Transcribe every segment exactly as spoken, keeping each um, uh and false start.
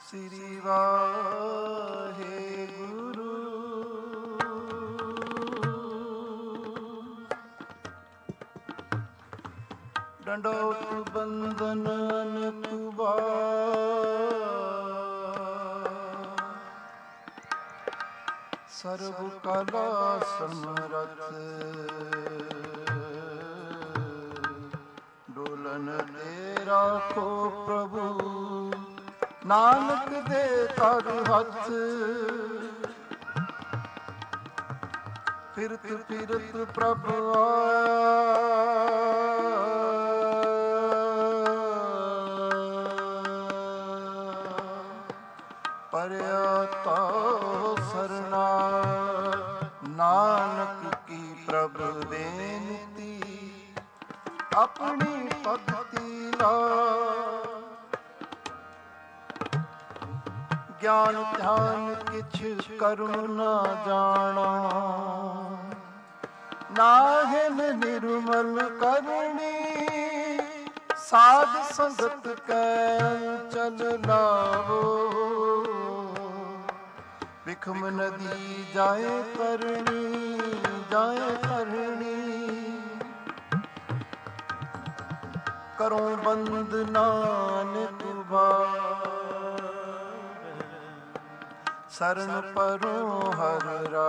ਸ੍ਰੀ ਵਾਹਿਗੁਰੂ। ਡੰਡੋਤ ਬੰਦਨ ਅਨੇਕ ਵਾਰ, ਸਰਬ ਕਲਾ ਸਮਰਥ, ਡੋਲਨ ਤੇ ਰਾਖੋ ਪ੍ਰਭੂ, ਨਾਨਕ ਦੇ ਤਰ ਹੱਥ। ਫਿਰਤ ਫਿਰਤ ਪ੍ਰਭ ਪਰਿਆ ਤਾ ਸਰਨਾ, ਨਾਨਕ ਕੀ ਪ੍ਰਭ ਬੇਨਤੀ, ਆਪਣੀ ਭਗਤੀ ਲਾ। ਗਿਆਨ ਧਿਆਨ ਕਿਛ ਕਰੁ ਨਾ ਜਾਣਾ, ਨਾਹਿਨ ਨਿਰਮਲ ਕਰਨੀ, ਸਾਧ ਸੰਗਤ ਕੈ ਚਲ ਲਾਵੋ। ਵਿਖਮ ਨਦੀ ਜਾਏ ਕਰਨੀ, ਜਾਏ ਕਰਨੀ, ਕਰੋ ਬੰਦ ਨਾਨਕ ਬਾਰ। ਸਰਨ ਪਰੋ ਹਰ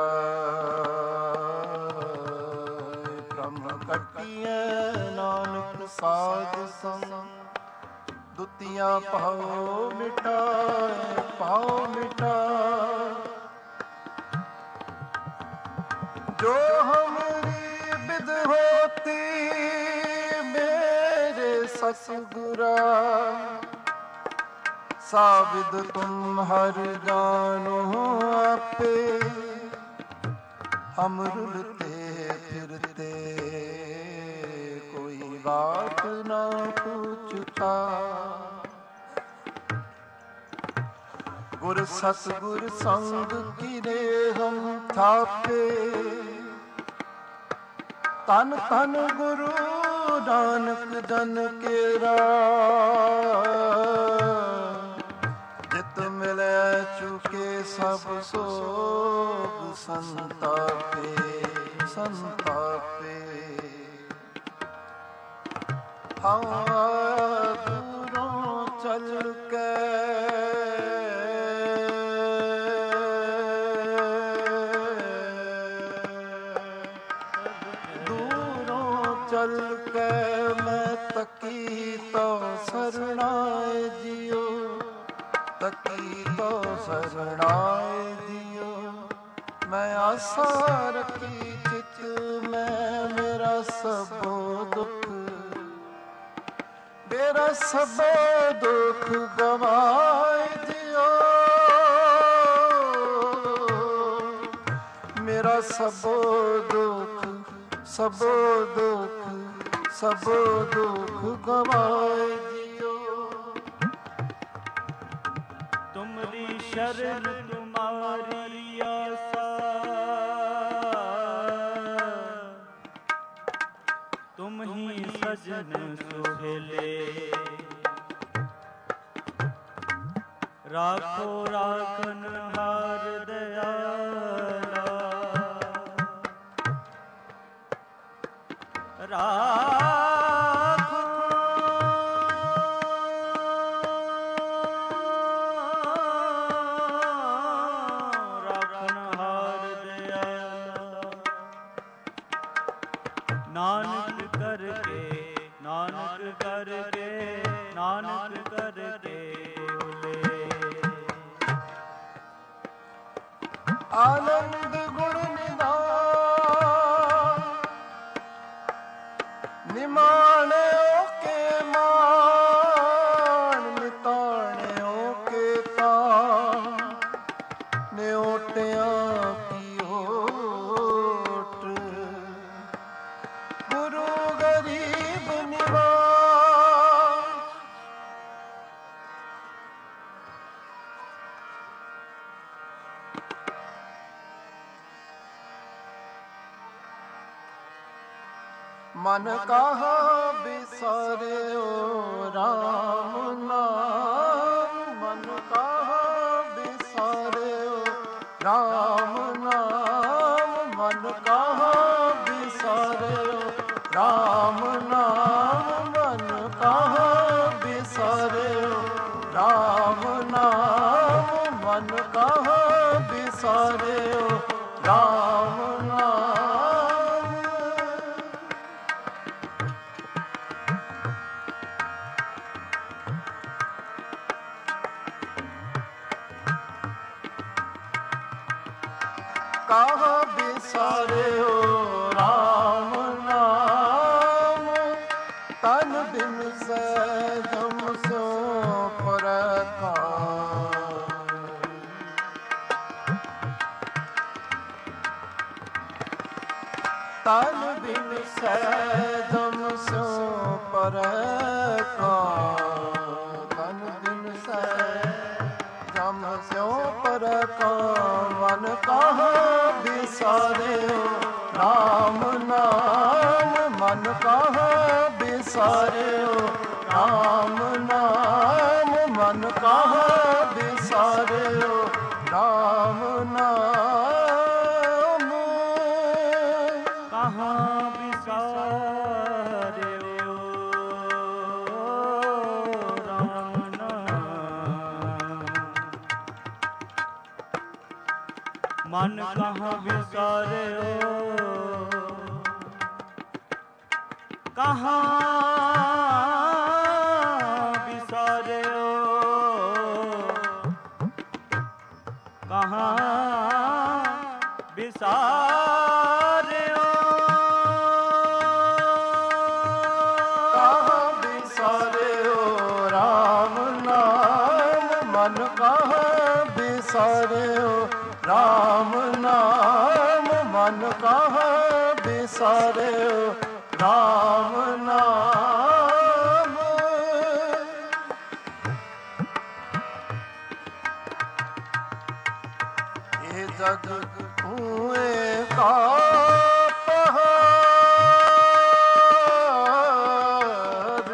ਰਾਇ, ਬ੍ਰਹਮ ਕਟਿਐ ਨਾਨਕ ਸਾਧ ਸੰਗ। ਦੁਤੀਆ ਭਾਉ ਮਿਟਾਏ, ਭਾਉ ਮਿਟਾਏ, ਜੋ ਹਮਰੀ ਬਿਦ ਹੋਤੀ ਮੇਰੇ ਸਤਿਗੁਰਾ। ਸਾਬਿਦ ਤੁਮ ਹਰ ਜਾਨੋ ਆਪੇ, ਹਮ ਰੁਲਤੇ ਫਿਰਤੇ ਕੋਈ ਬਾਤ ਨਾ ਪੁੱਛਤਾ। ਗੁਰ ਸਤਿਗੁਰ ਸੰਗ ਕੀਨੇ ਹਮ ਥਾਪੇ, ਤਨ ਤਨ ਗੁਰੂ ਨਾਨਕ ਜਨ ਕੇਰਾ। ਜਿਤ ਮਿਲੈ ਚੁਕੇ ਸਭ ਸੋਗ ਸੰਤਾਪੇ, ਸੰਤਾਪੇ। ਹਵਾ ਦੂਰੋਂ ਚਲ ਕੇ ਚਲ ਕੇ ਮੈਂ ਤਕੀ ਤੋ ਸਰਣਾਏ ਜਿਉ, ਤਕੀ ਤੋ ਸਰਣਾਏ ਜਿਉ। ਮੈਂ ਆਸਾ ਰਖੀ ਚਿਤ ਮੈਂ, ਮੇਰਾ ਸਭੋ ਦੁਖ, ਮੇਰਾ ਸਭੋ ਦੁਖ ਗਵਾਏ ਦਿਓ। ਮੇਰਾ ਸਭੋ ਦੁਖ, ਸਭੋ ਦੁਖ, ਸਭੋ ਦੁਖ ਗਵਾਏ ਦਿਓ। ਤੁਮਰੀ ਸ਼ਰਨ ਤੁਮਾਰੀ ਆਸਾ, ਤੁਮ ਹੀ ਸਜਨ ਸੁਹੇਲੇ। ਰਾਖੋ ਰਾਖਨ ਹਾਰ ਦਇਆਲਾ, ਰਾਖੋ ਰਾਖਨ ਹਾਰ ਦਇਆਲਾ। ਨਾਨਕ ਕਰਕੇ, ਨਾਨਕ ਕਰਕੇ, ਨਾਨਕ ਕਰਕੇ ਬੋਲੇ। ਆਨੰਦ ਗੁਣ ਨਿਧਾਨ, ਨਿਮਾਣਿਓ ਕੇ ਮਾਣ, ਨਿਤਾਣਿਓ ਕੇ ਤਾਣ। ਨਿਓਟਿਆਂ ਕੀ ਓਟ, ਗੁਰੂ ਗਰੀਬ ਨਿਵਾਜ। ਮਨ ਕਹਾ ਬਿਸਾਰਿਓ ਰਾਮ ਨਾਮ, ਮਨ ਕਹਾ ਕਾਹ ਬਿਸਾਰਿਓ ਰਾਮ ਨਾਮ, ਤਨ ਬਿਨ ਸਹਿਜਮ ਸਿਉ ਪਰਕਾਰ। ਤਨ ਬਿਨ ਸਹਿਜਮ ਸਿਉ ਪਰਕਾਰ, ਤਨ ਬਿਨ ਸਹਿਜਮ ਸਿਉ ਪਰਕਾਰ। ਮਨ ਕਹਾ ਬਿਸਾਰਿਓ ਰਾਮ ਨਾਮ, ਮਨ ਕਹਾ ਬਿਸਾਰਿਓ ਰਾਮ ਨਾਮ, ਮਨ ਕਹਾ ਬਿਸਾਰਿਓ ਰਾਮ ਨਾਮ। ਕਹਾਂ ਬਿਸਾਰਿਓ ਰਾਮ ਨਾਮ, ਮਨ ਕਹਾਂ ਬਿਸਾਰਿਓ, ਕਹਾਂ ਬਿਸਾਰਿਓ, ਕਹਾਂ ਬਿਸਾਰਿਓ, ਕਹਾਂ ਬਿਸਾਰਿਓ ਰਾਮ ਨਾਮ, ਮਨ ਕਹਾਂ ਬਿਸਾਰਿਓ ਰਾਮ ਨਾਮ, ਮਨ ਕਹਾਂ ਬਿਸਾਰਿਓ ਰਾਮ ਨਾਮ। ਇਹ ਜਗ ਹੂਏ ਕਾ ਪਹਾੜ,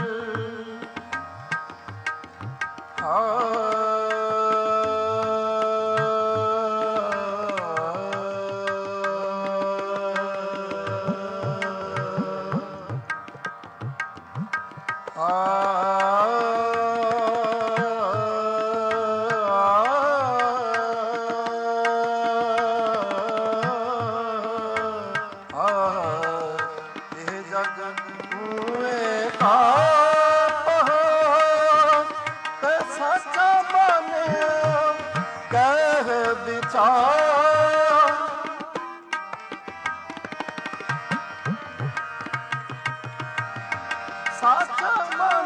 ਸੱਚ ਮਨ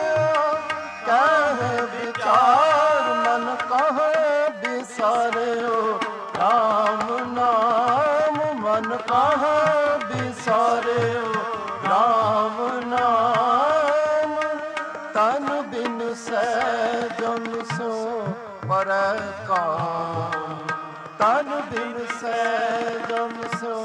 ਕਹਿ ਵਿਚਾਰ, ਮਨ ਕਹੇ ਬਿਸਾਰਿਓ ਰਾਮ ਨਾਮ, ਮਨ ਕਹੇ ਬਿਸਾਰਿਓ ਰਾਮ ਨਾਮ। ਤਨ ਬਿਨ ਸਹਿਜਮ ਸਿਉ ਪਰਕਾਰ, ਤਨ ਬਿਨ ਸਹਿਜਮ ਸਿਉ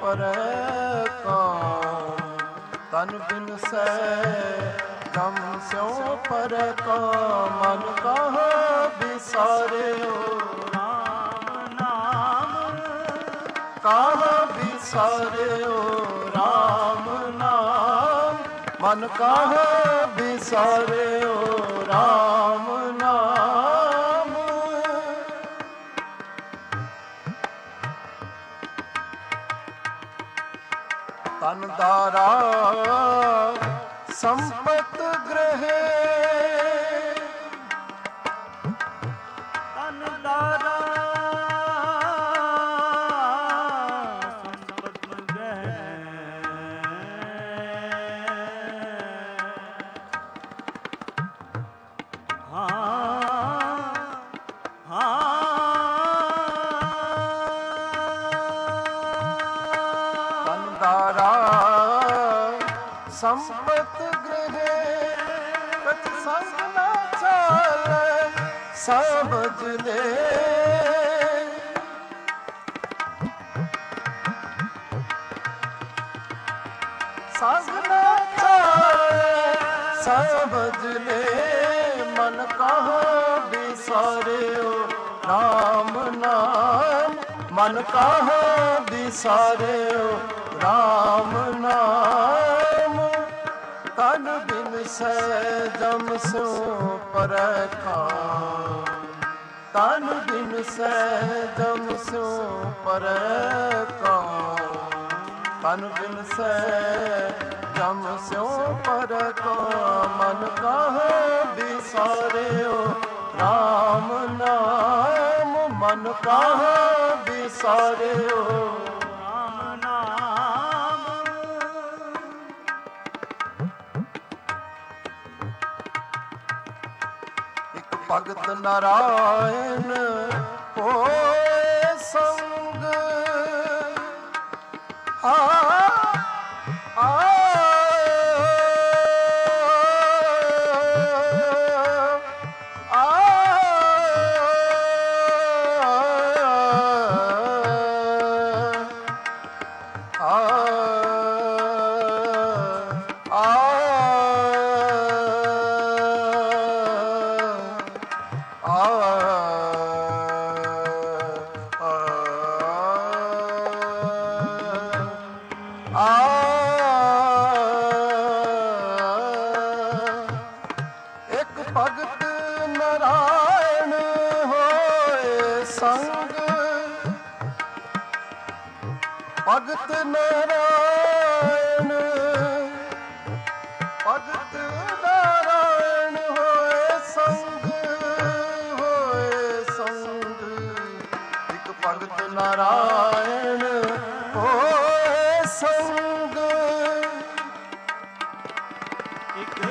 ਪਰਕਾਰ, ਤਨ ਬਿਨ ਸਹਿਜਮ ਸਿਉ ਪਰਕਾਰ। ਮਨ ਕਹਾ ਬਿਸਾਰਿਓ ਰਾਮ ਨਾਮ, ਕਹਾ ਬਿਸਾਰਿਓ ਰਾਮ ਨਾਮ, ਮਨ ਕਹਾ ਬਿਸਾਰਿਓ ਰਾਮ ਨਾਮ। ਤਨ ਦਾਰਾ ਸੰਪਤ ਗ੍ਰਹਿ, ਤਨ ਦਾਰਾ ਸੰਪਤ ਗ੍ਰਹਿ, ਹਾਂ ਹਾਂ ਤਨ ਦਾਰਾ ਸੰਪਤ ਗ੍ਰਹਿ, ਕਛ ਸੰਗ ਨਾ ਚਾਲੈ ਸਮਝ ਲੈ। ਸੰਗ ਨਾ ਚਾਲੈ ਸਮਝ ਲੈ, ਮਨ ਕਹਾ ਬਿਸਾਰਿਓ ਰਾਮ ਨਾਮ, ਮਨ ਕਹਾ ਬਿਸਾਰਿਓ ਰਾਮ ਨਾਮ। ਤਨ ਬਿਨ ਸਹਿਜਮ ਸਿਉ ਪਰਕਾਰ, ਤਨ ਬਿਨ ਸਹਿਜਮ ਸਿਉ ਪਰਕਾਰ, ਤਨ ਬਿਨ ਸਹਿਜਮ ਸਿਉ ਪਰਕਾਰ। ਮਨ ਕਹੈ ਬਿਸਾਰਿਓ ਰਾਮ ਨਾਮ, ਮਨ ਕਹੈ ਵਿਸਾਰਿਓ ਰਾਮ ਨਾਮ। ਇੱਕ ਭਗਤ ਨਾਰਾਇਣ ਹੋਏ ਸੰਗ ਆ ਆ ਭਗਤ ਨਾਰਾਇਣ ਹੋਏ ਸੰਗ ਭਗਤ ਨਾਰਾਇਣ ਭਗਤ ਨਾਰਾਇਣ ਹੋਏ ਸੰਗ ਹੋਏ ਸੰਗ ਇੱਕ ਭਗਤ ਨਾਰਾਇਣ ਹੋਏ ਸੰਗ ਇੱਕ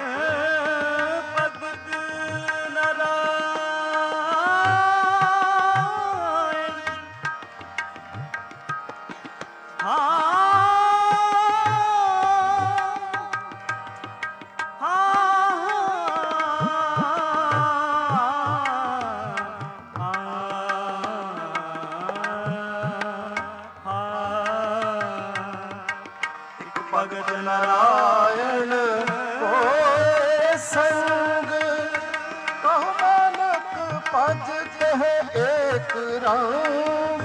ਭਗਤ ਨਾਰਾਇਣ ਹੋਏ ਸੰਗ ਕਹੁ ਨਾਨਕ ਭਜ ਕਹੇ ਏਕ ਰੰਗ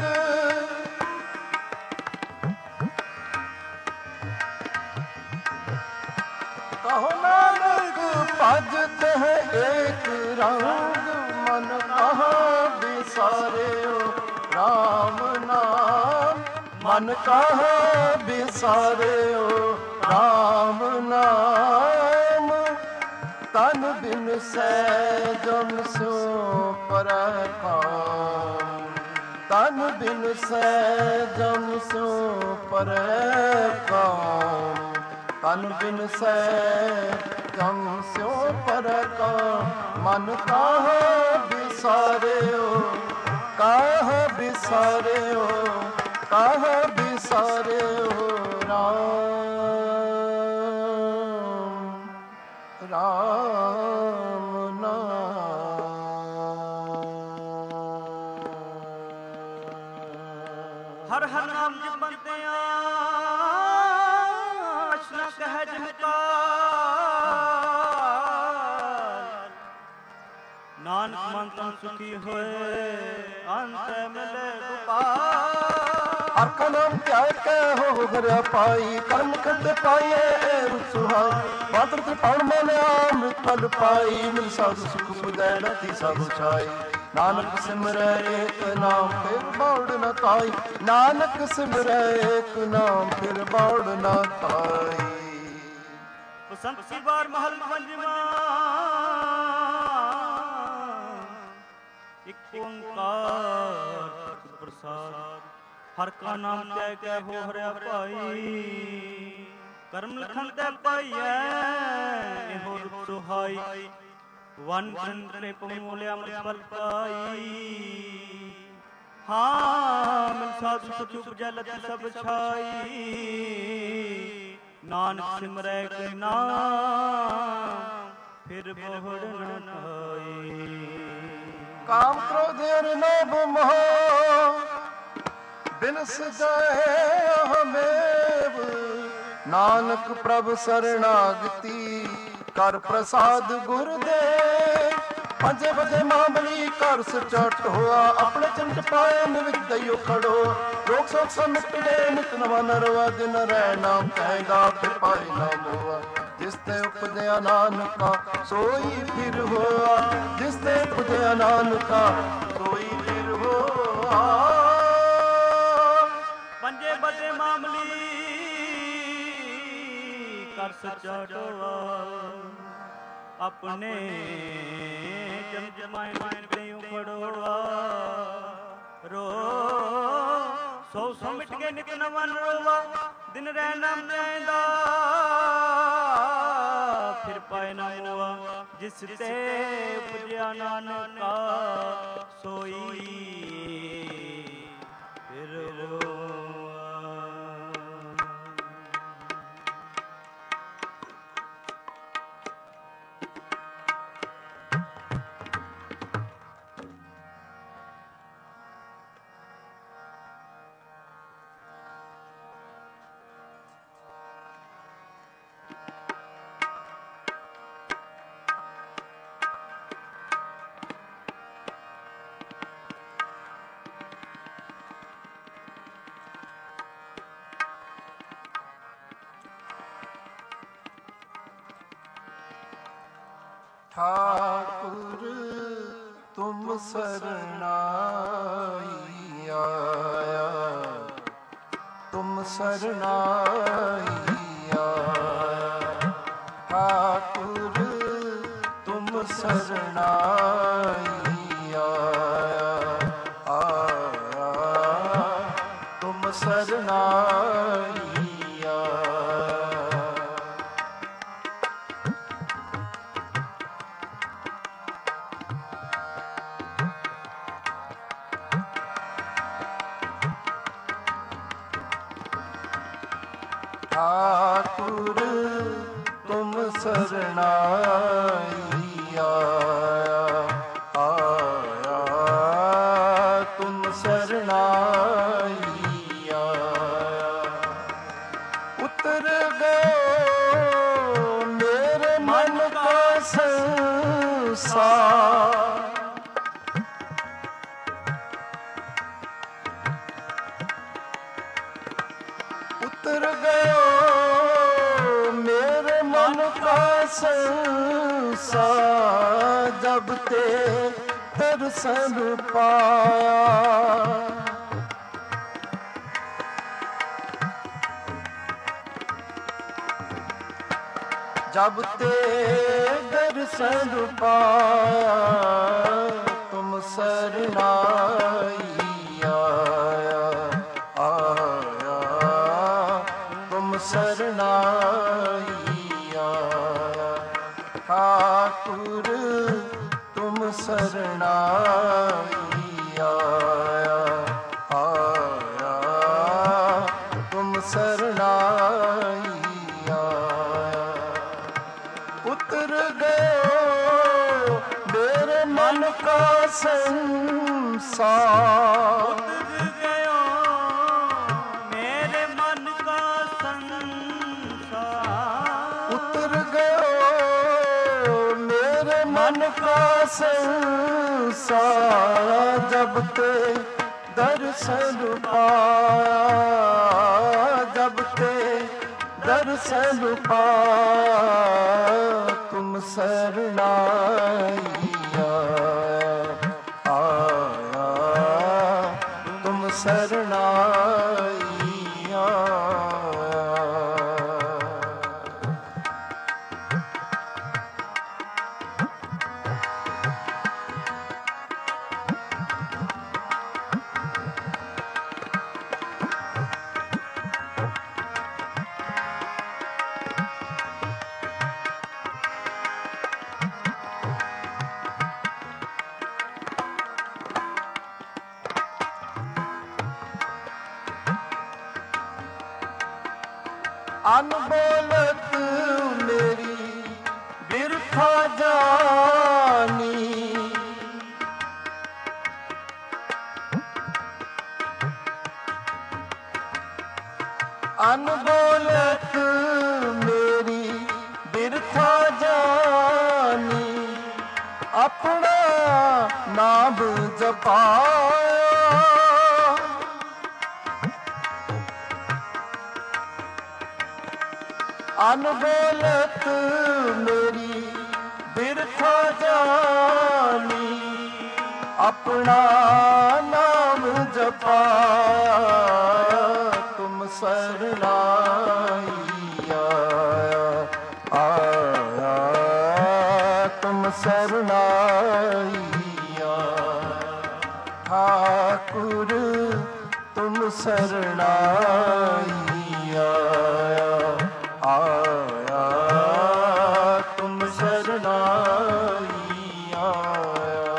ਕਹੁ ਨਾਨਕ ਭਜ ਕਹੇ ਏਕ ਰੰਗ ਮਨ ਕਹਾ ਵਿਸਾਰਿਓ ਰਾਮ ਨਾਮ ਮਨ ਕਹਾ ਵਿਸਾਰਿਓ ਰਾਮ ਨਾਮ ਤਨ ਬਿਨ ਸਹਿਜਮ ਸਿਉ ਪਰੈ ਕਾਮ ਤਨ ਬਿਨ ਸਹਿਜਮ ਸਿਉ ਪਰੈ ਕਾਮ ਤਨ ਬਿਨ ਸਹਿਜਮ ਸਿਉ ਪਰੈ ਕਾਮ ਮਨ ਕਾਹ ਵਿਸਾਰਿਓ ਕਾਹ ਵਿਸਾਰਿਓ ਕਾਹ ਵਿਸਾਰਿਓ ਰਾਮ ਰਾਮ ਨਾਮ। ਹਰ ਹਰ ਨਾਮ ਜਪੰਤਿਆਂ ਅਸ਼ਨਾ ਕਹਿ ਜਹਕਾਰ ਨਾਨਕ ਮਨ ਤਨ ਸੁਖੀ ਹੋਏ ਅੰਤ ਮਿਲੇ ਗੋਪਾਲ। ਹਰ ਕਾ ਨਾਮ ਧਿਆਇ ਕੈ ਹੋ ਹਰਿਆ ਪਾਈ ਕਰਮ ਖੰਡ ਪਾਈਏ ਰੁਸੁਹਾਈ ਬਾਦਰ ਤ੍ਰਿਪਾਣ ਮਨਿਆ ਅੰਮ੍ਰਿਤ ਫਲ ਪਾਈ ਮਿਲ ਸਾਧੂ ਸੁਖ ਪੁਜੈ ਰਤੀ ਸਭ ਛਾਈ ਨਾਨਕ ਸਿਮਰੈ ਏਕ ਨਾਮ ਫਿਰ ਬੌੜ ਨ ਤਾਈ ਨਾਨਕ ਸਿਮਰੈ ਏਕ ਨਾਮ ਫਿਰ ਬੌੜ ਨ ਤਾਈ। ਬਸੰਤ ਸੀ ਬਾਰ ਮਹਲ ਪੰਜਵਾਂ ਇੱਕ ਓੰਕਾਰ ਪ੍ਰਸਾਦ ਹਰ ਕਾ ਨਾਮ ਤੈ ਕੈ ਹੋ ਹਰਿਆ ਭਾਈ ਕਰਮ ਲਖਨ ਤੈ ਪਾਈਐ ਇਹੋ ਰੂਪ ਸੁਹਾਈ ਵਨ ਚੰਦਰੇ ਪਮੂਲਿਆ ਮਲ ਪਾਈ ਹਾਂ ਮਿਲ ਸਾਧੂ ਸੁਖ ਉਪਜੈ ਲਤਿ ਸਭ ਛਾਈ ਨਾਨਕ ਸਿਮਰੈ ਕੈ ਨਾਮ ਫਿਰ ਬੋਹੜ ਨ ਖਾਈ। ਕਾਮ ਕ੍ਰੋਧ ਅਰ ਲੋਭ ਮੋਹ ਬਿਨਸ ਜਾਏ ਹਮੇਵ ਨਾਨਕ ਪ੍ਰਭ ਸਰਣਾਗਤੀ ਕਰ ਪ੍ਰਸਾਦ ਗੁਰ ਦੇ ਪੰਜੇ ਵਜੇ ਮਾਮਲੀ ਕਰ ਸਚਟ ਹੋਆ ਆਪਣੇ ਚੰਟ ਪਾਏ ਨਿਵਿਕ ਦਈਓ ਖੜੋ ਰੋਕ ਸੋਕ ਸਮਿਟਦੇ ਨਿਤ ਨਵਾ ਨਰਵਾ ਦਿਨ ਰਹਿ ਨਾਮ ਕਹੇਗਾ ਫਿਰ ਪਾਈ ਨਾ ਮੋਆ ਜਿਸ ਤੇ ਉਪਜਿਆ ਨਾਨਕਾ ਸੋਈ ਫਿਰ ਹੋਆ ਜਿਸ ਤੇ ਉਪਜਿਆ ਨਾਨਕਾ ਸੋਈ ਫਿਰ ਹੋਆ। ਪੰਜੇ ਵਜੇ ਮਾਮਲੀ ਕਰ ਸੱਚਾ ਟੋਆ ਆਪਣੇ ਜਮ ਜਮਾਇਨ ਮਾਇਨ ਗਇਓ ਖੜੋਆ ਰੋ ਮਿਟ ਕੇ ਨਿਤ ਨਵਨ ਰੋਵਾ, ਦਿਨ ਰਹਿ ਨਾਮ ਚਾਹੀਦਾ ਫਿਰ ਪਾਏ ਨਾ ਹੋਆ। ਜਿਸ ਤੇ ਪੁਜਿਆ ਨਾਨਕਾ ਸੋਈ ਫਿਰ ਹੋਆ। ठाकुर तुम सरनाई आया, तुम सरनाई आया। ठाकुर तुम सरनाई आया, आया तुम सरनाई आया। ठाकुर तुम सरनाई आया, आया तुम सरनाई आया। उतर गए मेरे मन का संसार, उतर गयो मेरे मन का संसार, जब ते दर्शन पाया। जब ते दर्शन पाया, तुम सरनाई आया, आया तुम सरनाई आया। ठाकुर तुम सरनाई आया, आया तुम सरनाई आया। उतर गए मेरे मन का संसार, उतर गयो मेरे मन का संसार। उतर गयो मेरे मन का संसार, जब ते दर्शन पाया। जब ते दर्शन पाया, तुम सरनाई आया, आया तुम सरनाई आया। अनबोलत मेरी बिरथा जानी, अनबोलत मेरी बिरथा जानी। अपना नाम जपाया, अनबोलत मेरी बिरथा जानी। अपना नाम जपाया, तुम सरनाई आया, आया तुम सरनाई आया। ठाकुर तुम शरणाई आया, आया तुम शरणाई आया।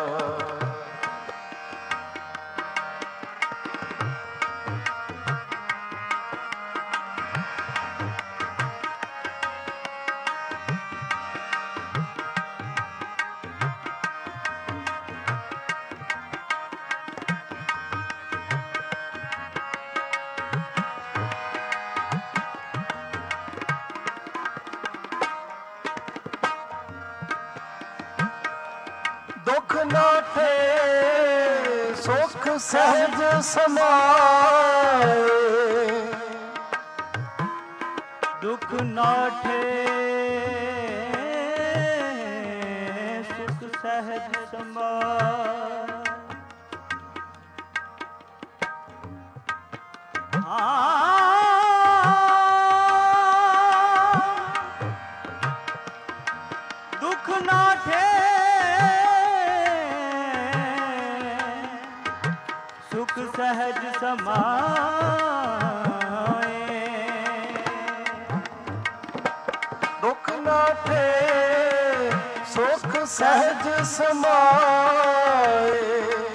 दुख नाठे सुख सहज समाए, दुख नाठे सुख सहज समाए। दुख नाठे सुख सहज समाए। दुख नाठे सुख सहज समाए,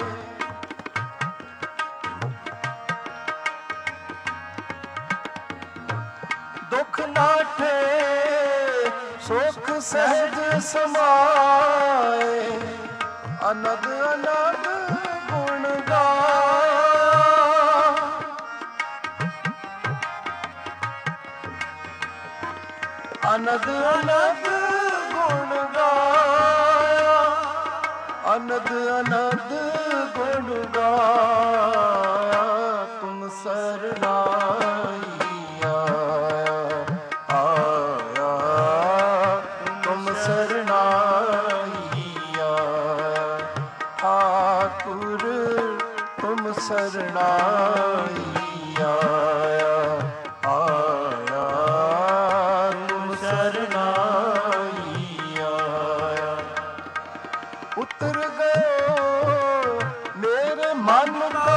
दुख नाठे सुख सहज समाए। अनद अनद गुण गाया, अनद अनद गुण गाया, अनद अनद गुण गाया। तुम शरणाई आया, आया तुम शरणाई आया। ठाकुर तुम शरणाई आया, आया तुम शरणाई आया। उतर गयो मेरे मन का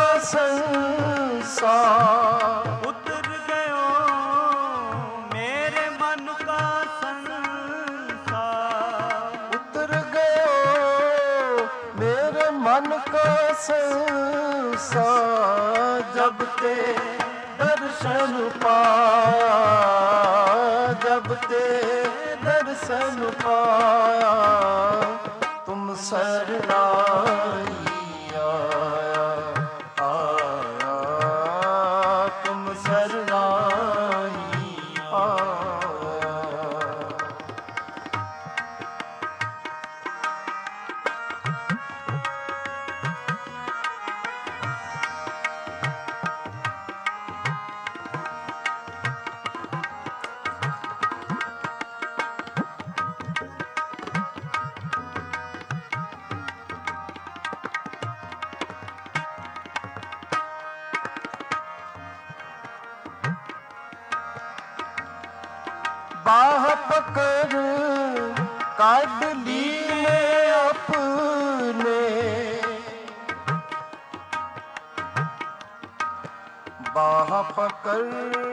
संसार, उतर गयो मेरे मन का संसार। उतर गयो मेरे मन का संसार। जब ते दर्शन पाया, जब ते दर्शन पाया। तुम शरणाई आया, आया तुम शरणाई आया। बाह पकड़ काट लिए अपने, बाह पकड़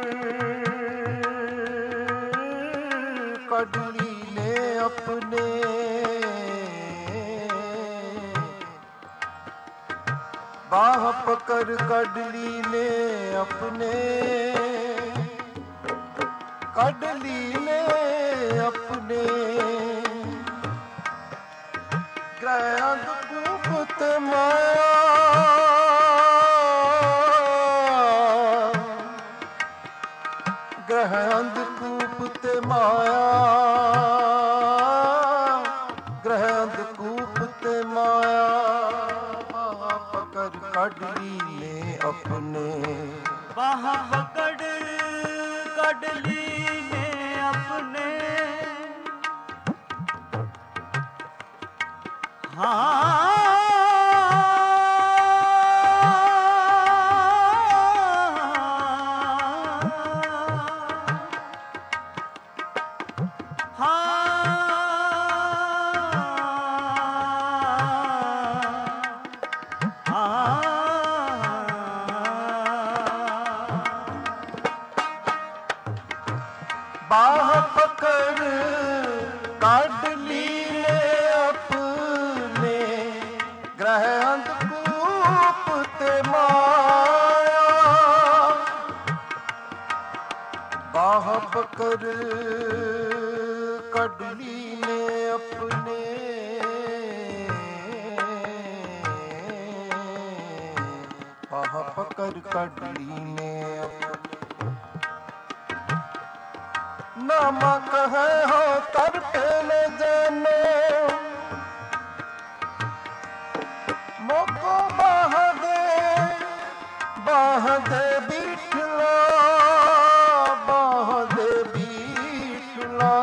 काट लिए अपने। बाह पकड़ काट लिए अपने, ਕੱਢ ਲੀਨੇ ਆਪਣੇ। ਗ੍ਰਹਿ ਅੰਧ ਕੂਪ ਤੇ ਮਾਇਆ, ਗ੍ਰਹਿ ਅੰਧ ਕੂਪ ਤੇ ਮਾਇਆ, ਗ੍ਰਹਿ ਅੰਧ ਕੂਪ ਤੇ ਮਾਇਆ। ਬਾਹ ਪਕੜ ਕੱਢ ਲੀਨੇ ਆਪਣੇ, ਬਾਹ ਪਕੜ ਕੱਢ ਲੀਨੇ ਆਪਣੇ। ਹਾਂ पकड़ काट लीले अपने ग्रह अंधकूप ते माया बाह पकड़ कट लीले अपने बाह पकड़ कट लीले नामा कहे हो तर पेले जानो मोको बाह दे बाह दे बिठला बाह दे बिठला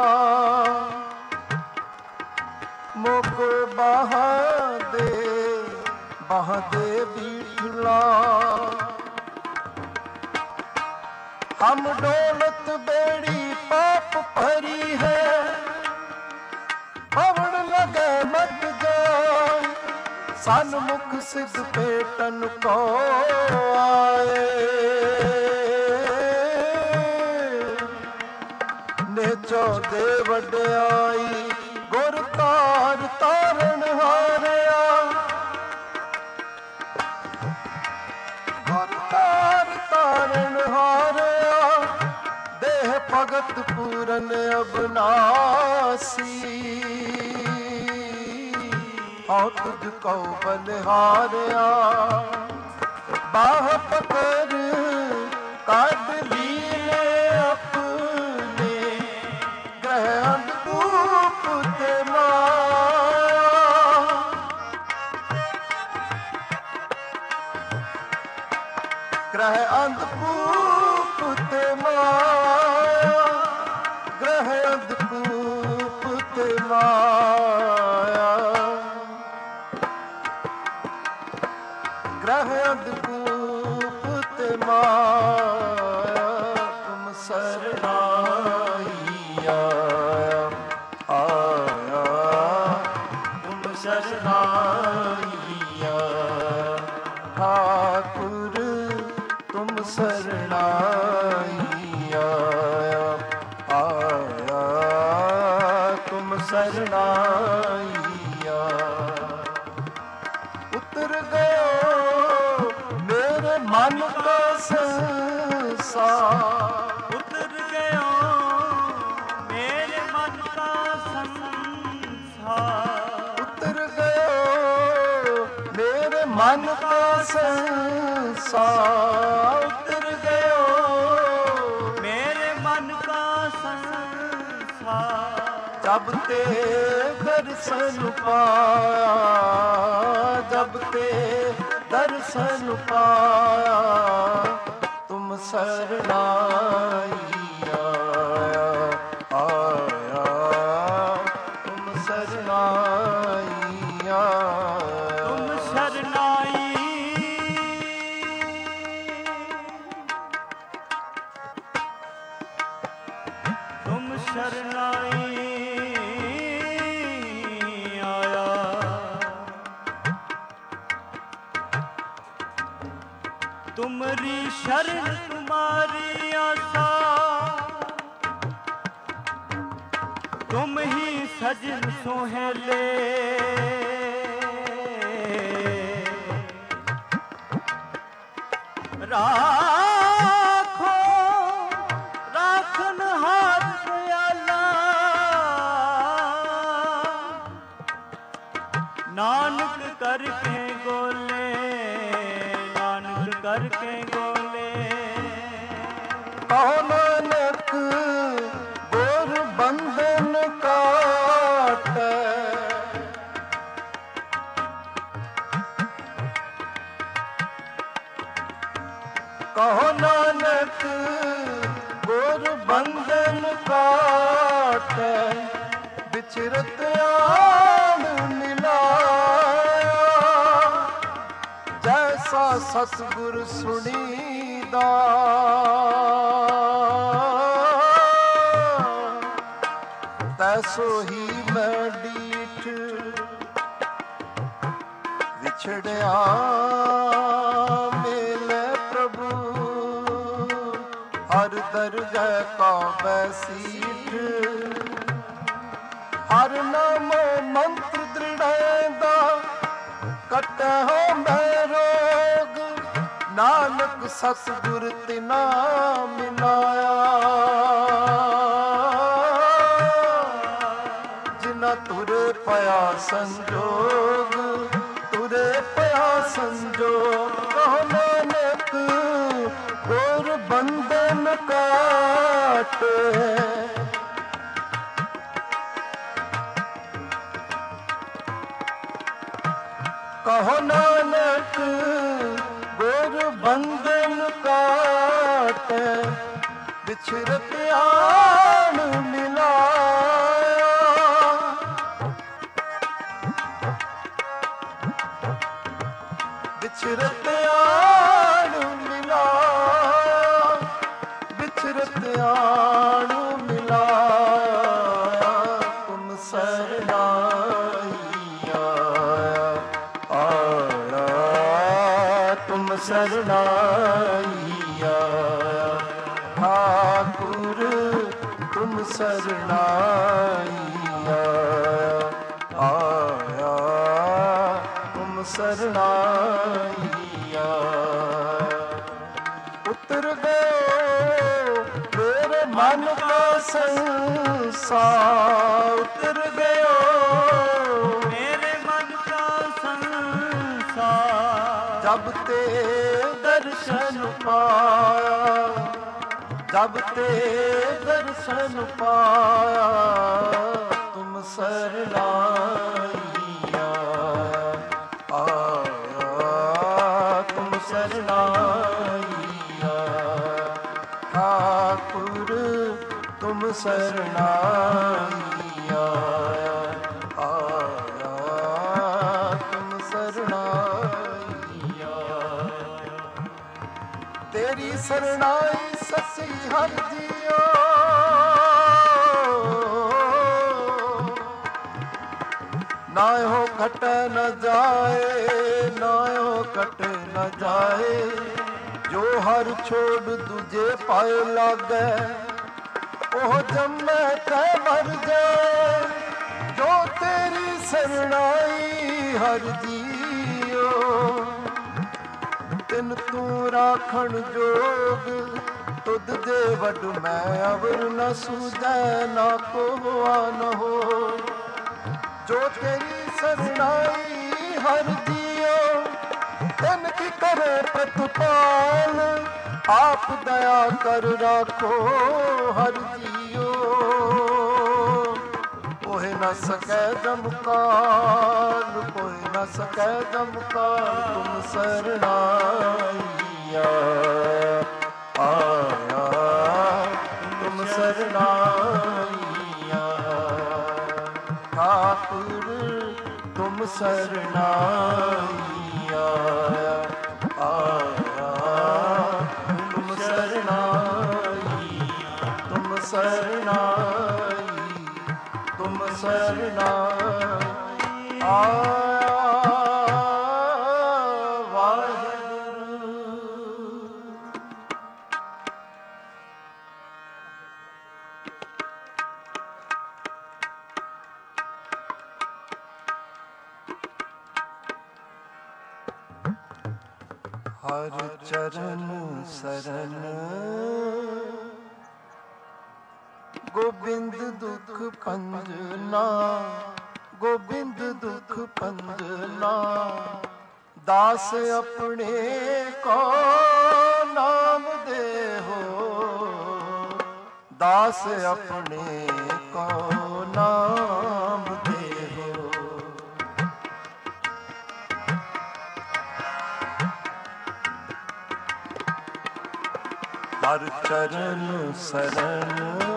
मोको बाह दे बाह दे बिठला हम दौलत बेड़ी पाप भरी है पवड़ लगे मत जाए सन्मुख सिद्ध पेटन को आए नेचो दे वड्याई गुर तार तारण हारिया गुर तार तारण हारिया देह भगत पूरन अबनासी आओ तुझको बलिहारिया बाह पकड़ काट लीले अपने ग्रह अंधकूप ते माया ग्रह अंधकूप ते माया ग्रह अंधकूप ते माया ग्रह अंधकूप ते माया तुम शरणाई आया आया तुम शरणाई आया ठाकुर तुम शरणाई आया आया तुम शरणाई आया उतर गयो मेरे मन का संसार उतर गयो मेरे मन का संसार उतर गयो मेरे मन का संसार उतर गयो मेरे मन का संसार जब ते दर्शन पाया जब ते दर्शन पाया तुम शरणाई आया आया तुम शरणाई आया तुम शरणाई तुम शरणाई आया तुमरी शरण तुम्हारी आशा तुम ही सजन सोहेले राखो राखन हाथ दयाला नानक करके गोले नानक करके गोले कहो नानक गोर बंधन काट कहो नानक गोर बंधन काट बिचरत आन मिलाया जैसा सतगुर सुनीदा तैसो ही मैं डीठ विछड़िया मेले प्रभु हर दरगह का बैसी मीठ हर नामो मंत्र दृढ़ कटै हो मैं रोग नानक सतगुर तिना मिलाया जिना तुरे पया संजोग तुरे पया संजोग कहो नानक और बंधन काटे कहो नानक गोर बंधन काट बिछरत आन मिलाया बिछरत आन मिलाया बिछरत आन मिलाया तुम सरनाइया सरनाइया ठाकुर तुम सरनाइया आया तुम सरनाइया उतर गए मेरे मन का संसार उतर गए मेरे मन का संसार जब ते दर्शन पाया जब ते दर्शन पाया तुम सरनाइया आया तुम सरनाइया ठाकुर तुम सरनाइया आया तुम सरनाइया तेरी सरनाई ससी हर जियो ना हो घट न जाए ना हो घट न जाए जो हर छोड़ दूजे पाए लागे ओह जम्मे तै मर जाए जो तेरी सरनाई हर जियो तिन तू राखण जोग तुद दे वड मैं अवर न सूझै ना को न हो जो तेरी सरनाई हर जियो तिन की करे प्रतिपाल आप दया कर राखो हर जियो कोई न सकै जमकाल कोई न सकै जमकाल तुम सरनाइया आया तुम सरनाइया ठाकुर तुम सरनाइया आया तुम सरनाई तुम सरनाई तुम सरनाई आया वाहिगुरू हर चरण सरन गोबिंद दुख पंजना गोबिंद दुख पंजना दास अपने को नाम दे हो दास अपने को नाम दे हो हर चरण शरण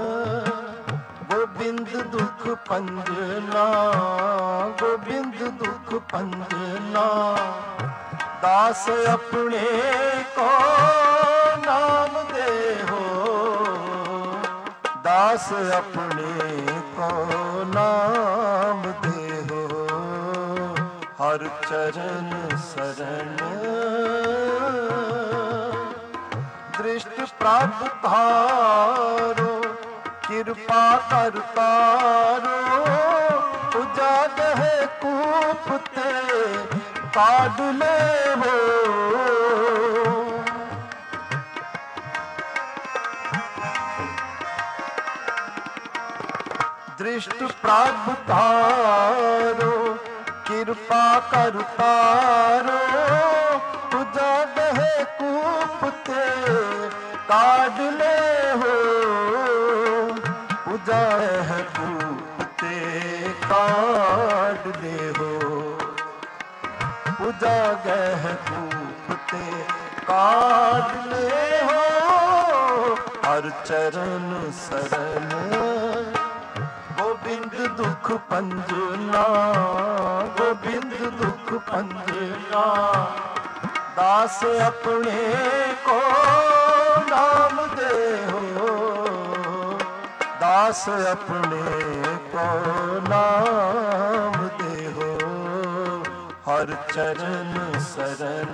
गोबिंद दुख पंजना गोबिंद दुख पंजना दास अपने को नाम दे हो दास अपने को नाम दे हो हर चरण शरण दृष्ट प्राप्त धारो ਕਿਰਪਾ ਕਰ ਤਾਰੋ ਉਜਾਗਹਿ ਕੂਪ ਤੇ ਕਾਢ ਲੈਵੋ। ਦ੍ਰਿਸ਼ਟ ਪ੍ਰਭ ਤਾਰੋ ਕਿਰਪਾ ਕਰ ਤਾਰੋ ਉਜਾਗਹਿ ਕੂਪ ਤੇ ਕਾਢ ਲੈਵੋ। ਉਜਾਗਹਿ ਕੂਪ ਤੇ ਕਾਢ ਲੈਵੋ। ਉਜਾਗਹਿ ਕੂਪ ਤੇ ਕਾਢ ਲੈਵੋ। ਹਰ ਚਰਨ ਸਰਨ ਗੋਬਿੰਦ ਦੁਖ ਪੰਜਨਾ। ਗੋਬਿੰਦ ਦੁਖ ਪੰਜਨਾ। ਦਾਸ ਆਪਣੇ ਕੋ ਨਾਮ ਦੇਹੋ। ਦਾਸ ਆਪਣੇ ਕੋ ਨਾਮ ਦੇਹੋ। ਹਰ ਚਰਨ ਸਰਨ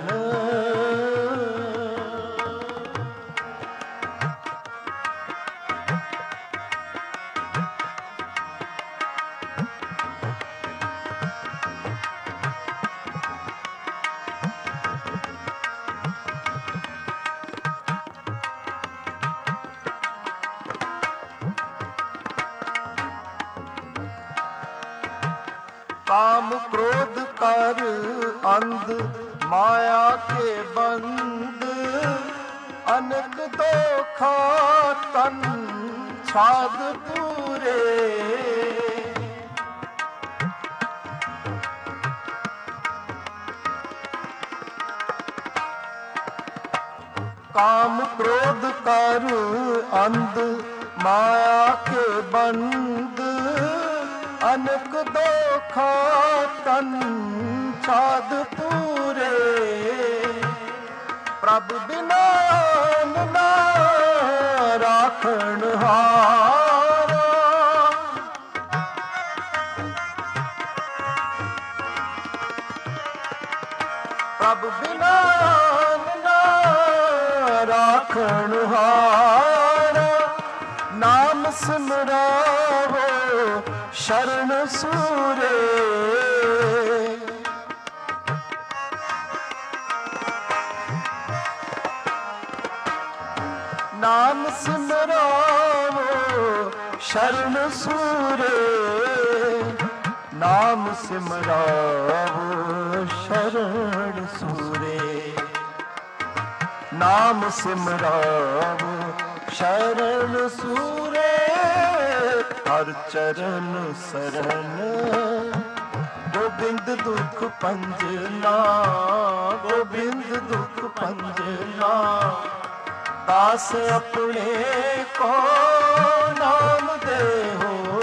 काम क्रोध कर अंध माया के बंद। अनक दोखा तन छाद पूरे। काम क्रोध कर अंध माया के बंद। अनक दोखा तन छाद पूरे। प्रभ बिना न राखण हारा। प्रभ बिना न राखण हारा। नाम सिमरावो शरण सूरे। नाम सिमरावो शरण सूरे। नाम सिमरावो शरण सूरे। नाम सिमरावो शरण सूरे। हर चरण सरन गोबिंद दुख पंजना। गोबिंद दुख पंजना। दास अपने को नाम देहो।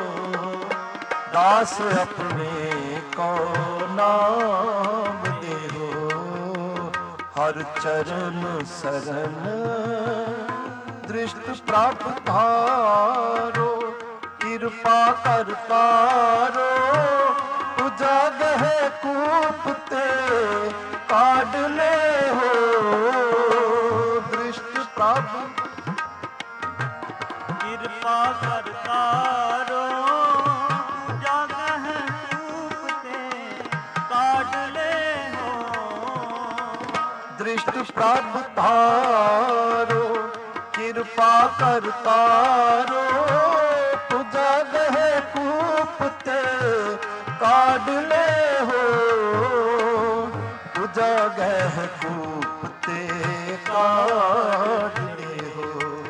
दास अपने को नाम देहो। हर चरण सरन दृष्ट प्राप्त तारो। किरपा कर तारो उजागहै कूप ते काढ लेहो। दृष्ट प्रभ किरपा कर तारो उजागहै कूप ते काढ लेहो। दृष्ट प्रभ तारो किरपा कर तारो उजागहै कूप ते काढ लेहो। उजागहै कूप ते काढ लेहो।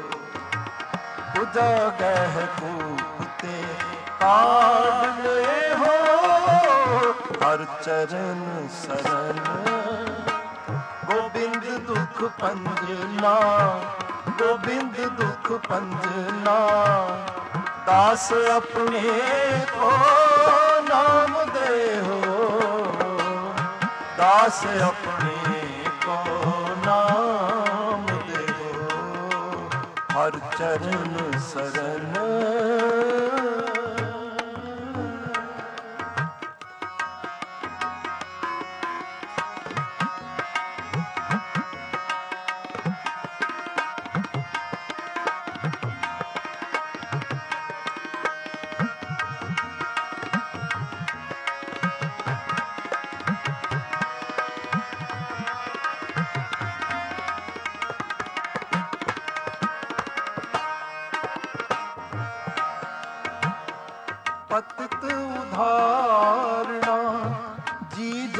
उजागहै कूप ते काढ लेहो। हर चरण सरन गोबिंद दुख पंजना। गोबिंद दुख पंजना। दास अपने को नाम देहो। दास अपने को नाम देहो। हर चरण सरन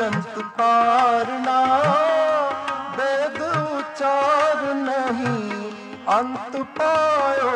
जंत तारना, वेद उचार नहीं अंत पायो।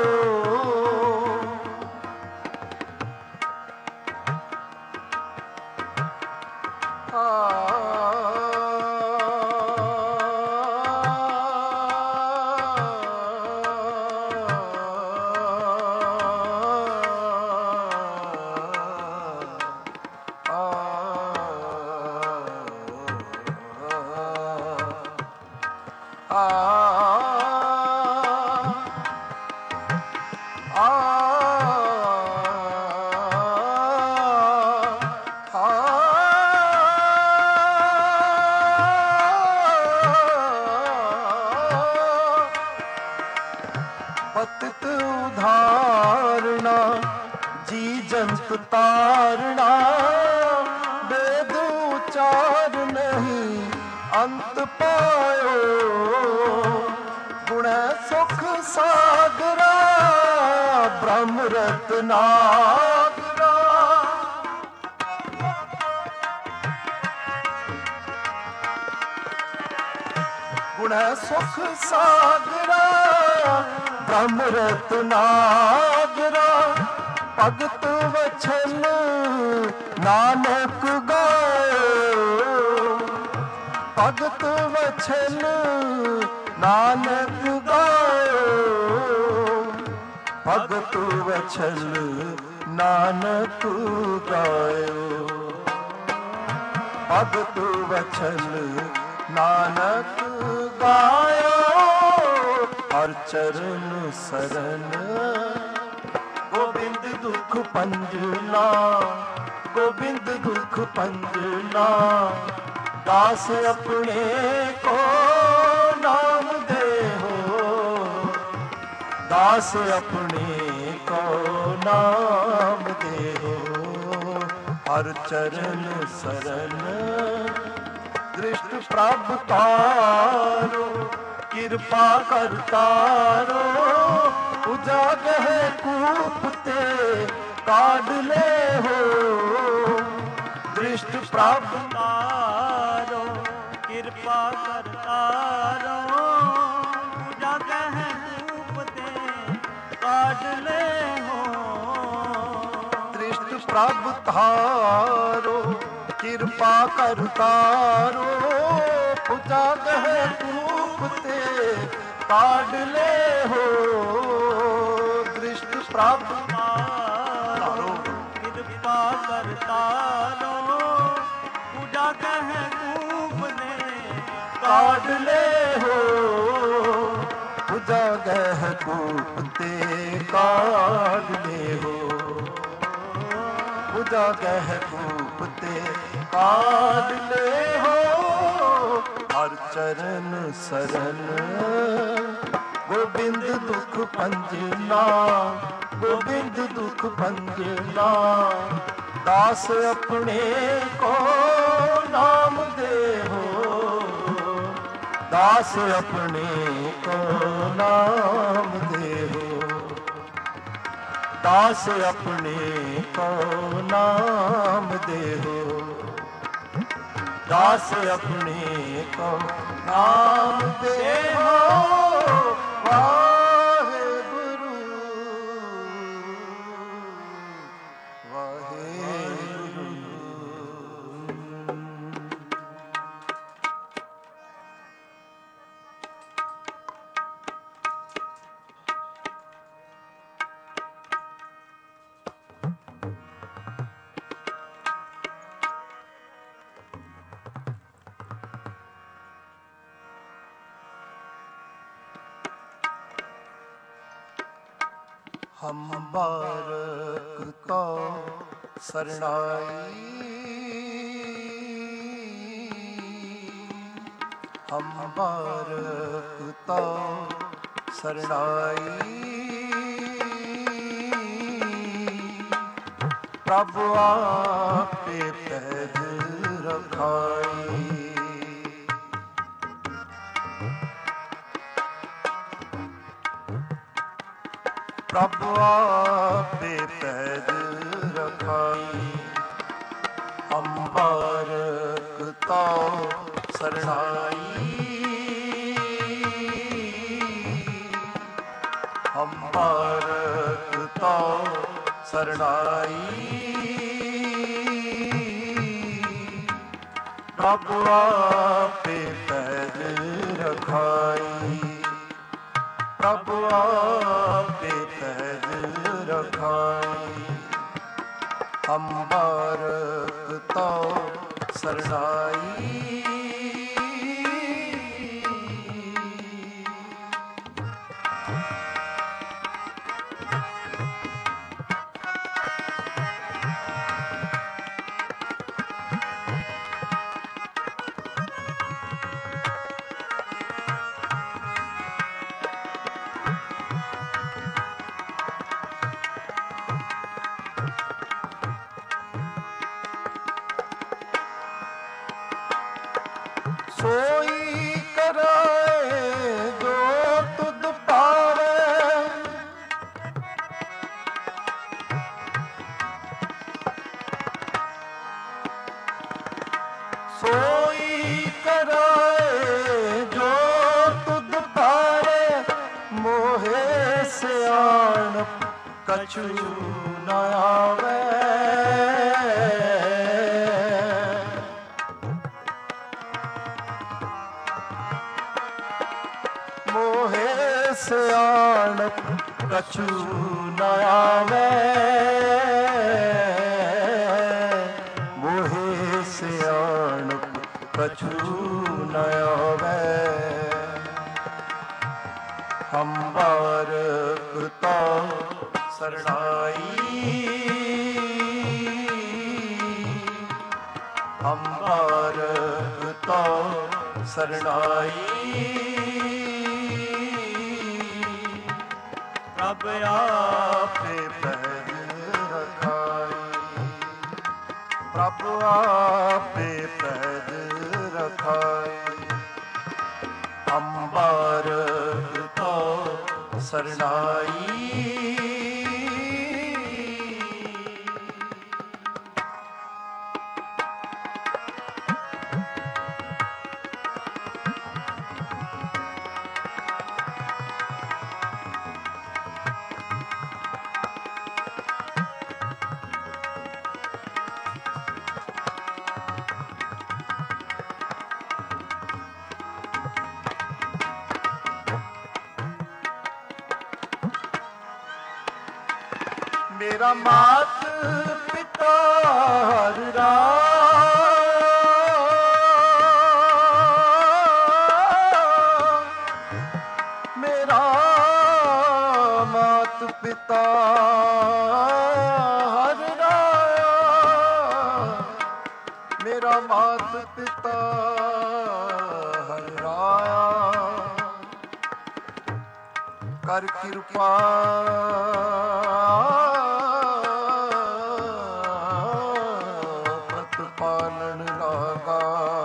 पतित उधारना, जी जंत तारना, वेद उचार नहीं अंत पायो। गुण सुख सागरा, ब्रह्म रत्नाकरा, गुण सुख सागरा, ब्रह्म रत्नागरा, भगत वचन नानक गायो। भगत वचन नानक गायो, भगत वचन नानक गायो। भगत वचन नानक गायो, हर चरण सरन गोबिंद दुख पंजना, गोबिंद दुख पंजना, दास अपने को नाम दे हो, दास अपने को नाम दे हो। हर चरण सरन दृष्ट प्रभ तारो, किरपा करतारो, उजागह कूप ते काढ़ ले हो। दृष्ट प्रभ तारो, किरपा करतारो, उजागह कूप ते काढ़ ले हो। दृष्ट प्रभ तारो, किरपा करतारो, उजागह कूप ते काढ़ ले हो। दृष्ट प्रभ तारो, किरपा करतारो, उजागह कूप ते काढ़ ले हो। उजागह कूप ते काढ़ ले हो। उजागह कूप ते काढ़ ले हो। हर चरण सरन गोबिंद दुख पंजना, गोबिंद दुख पंजना, दास अपने को नाम दे हो। दास अपने को नाम दे हो। दास अपने को नाम दे हो। दास अपने को नाम दे हो। वाहेगुरु वाहेगुरु। हम बारक तो सरनाई, हम बारक तो सरनाई, प्रभु आपे पैद रखाई। प्रभु आपे पैद रखाई। हम बारक ਤਉ ਸਰਣਾਈ। ਅੰਮ੍ਰਿਤ ਤਉ ਸਰਣਾਈ। ਪ੍ਰਭ ਆਪੇ ਪੈਜ ਰਖਾਈ। ਪ੍ਰਭ ਆਪੇ ਪੈਜ ਰਖਾਈ। ਅੰਮ੍ਰਿਤ ਤਉ ਸਰਣਾਈ। ਸੋਈ ਕਰਾਏ ਜੋ ਤੁਧ ਪਾਵੈ। ਸੋਈ ਕਰਾਏ ਜੋ ਤੁਧ ਪਾਵੈ। ਮੋਹਿ ਸਿਆਣਪ ਕਛੂ ਨ ਆਵੈ। ਮੋਹਿ ਸਿਆਣਪ ਕਛੂ ਨ ਆਵੈ। ਮੋਹਿ ਸਿਆਣਪ ਕਛੂ ਨ ਆਵੈ। ਅੰਮ੍ਰਿਤ ਤਉ ਸਰਣਾਈ। ਅੰਮ੍ਰਿਤ ਤਉ ਸਰਣਾਈ। ਪ੍ਰਭ ਆਪੇ ਪੈਜ ਰਖਾਈ। ਪ੍ਰਭ ਆਪੇ ਪੈਜ ਰਖਾਈ। ਅੰਮ੍ਰਿਤ ਤਉ ਸਰਣਾਈ। ਮੇਰਾ ਮਾਤ ਪਿਤਾ ਹਰਿ ਰਾਮ। ਮੇਰਾ ਮਾਤ ਪਿਤਾ ਹਰਿ ਰਾਮ। ਮੇਰਾ ਮਾਤ ਪਿਤਾ ਹਰਿ ਰਾਮ। ਕਰ ਕਿਰਪਾ ਪਾਲਣ ਲਾਗਾ।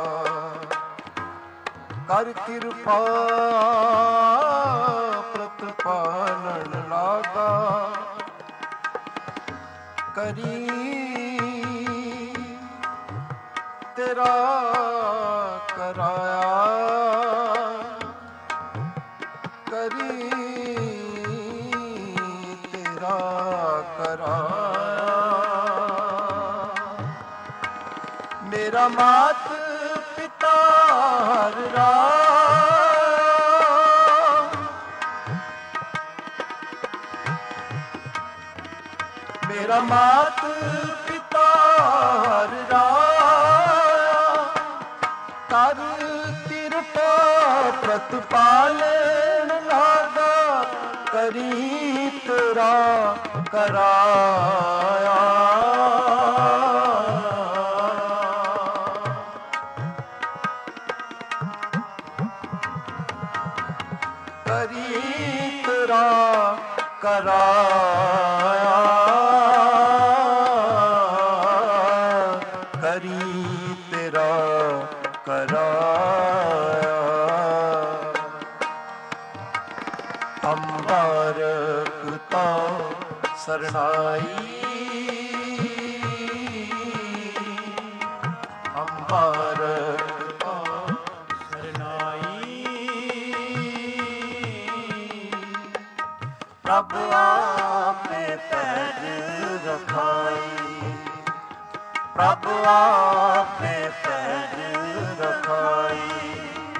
ਕਰ ਕਿਰਪਾ ਪ੍ਰਤਪਾਲਣ ਲਾਗਾ। ਕਰੀ ਤੇਰਾ ਕਰਾਇਆ। ਕਰੀ ਤੇਰਾ ਕਰਾਇਆ। ਮੇਰਾ ਮਾਤ ਪਿਤਾ ਹਰਿ ਰਾਮ। ਮੇਰਾ ਮਾਤ ਪਿਤਾ ਹਰਿ ਰਾਮ। ਕਰ ਕਿਰਪਾ ਪ੍ਰਤਪਾਲਣ ਲਾਗਾ। ਕਰੀ ਤੇਰਾ ਕਰਾਇਆ। ਕਰੀ ਤੇਰਾ ਕਰਾਇਆ। ਕਰੀ ਤੇਰਾ ਕਰਾਇਆ। ਅੰਮ੍ਰਿਤ ਤਉ ਸਰਣਾਈ। ਅੰਮ੍ਰਿਤ ਪ੍ਰਭ ਆਪੇ ਪੈਜ ਰਖਾਈ, ਪ੍ਰਭ ਆਪੇ ਪੈਜ ਰਖਾਈ।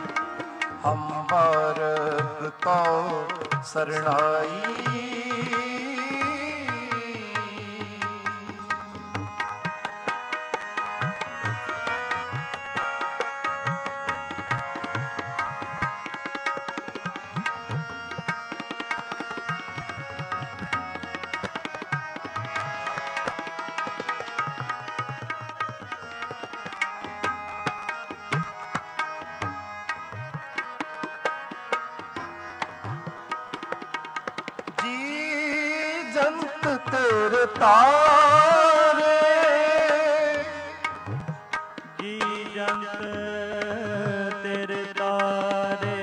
ਹੰਬਰਕ ਕਉ ਸਰਣਾਈ, ਜੰਤ ਤੇਰੇ ਤਾਰੇ, ਜੀ ਜੰਤ ਤੇਰੇ ਤਾਰੇ,